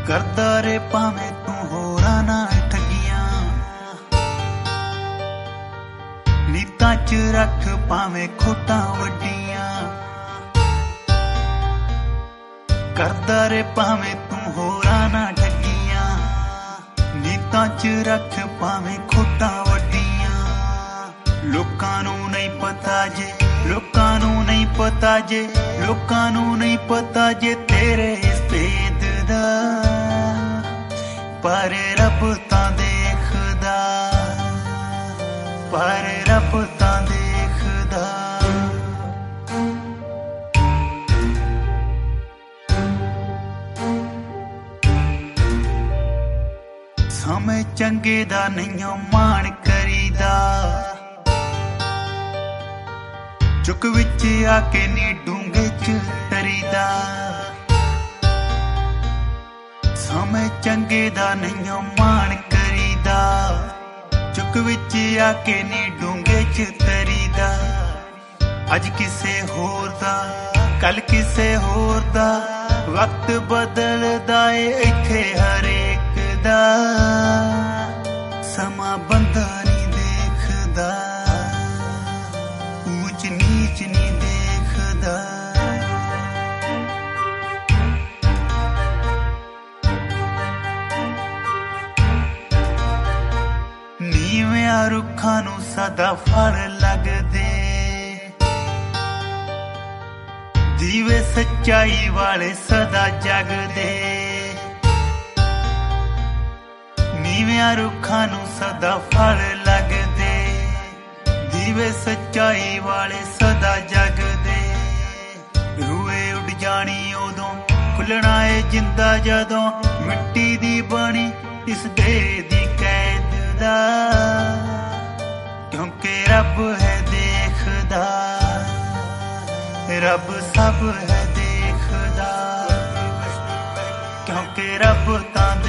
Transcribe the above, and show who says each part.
Speaker 1: करदा रे भावें तू होरां नाल ठगियां, नीतां च रख भावें खोटां वड्डियां। करदा रे भावें तू होरां नाल ठगियां, नीतां च रख भावें खोटां वड्डियां। लोकां नूं नहीं पता जे, लोकां नूं नहीं पता जे, लोकां नूं नहीं पता जे तेरे इस भेद दा, पर रब तां देखदा, पर रब तां देखदा। समय चंगे दा नहीं मान करीदा, चुक विच आके नी डूंगे च तरीदा। समय चंगे दा नहीं मान करीदा, चुक विच आके नी डूंगे च तरीदा। अज किसे होर दा कल किसे होर दा, वक्त बदलदा ए इत्थे हरेक दा। समा बंदा नहीं देखदा, ऊंच नीच नहीं देखदा। नीवियां रुखां नूं सदा फल लगदे, दीवे सच्चाई वाले सदा जगदे। नीवियां रुखां नूं सदा फल लगदे, दीवे सच्चाई वाले सदा जगदे। रूए उड़ जानी उदों खुलना ए जिंदा जदों, मिट्टी दी बनी इस देह दी कैद दा। क्योंकि रब है देखदा, रब सब है देखदा। क्योंकि रब तां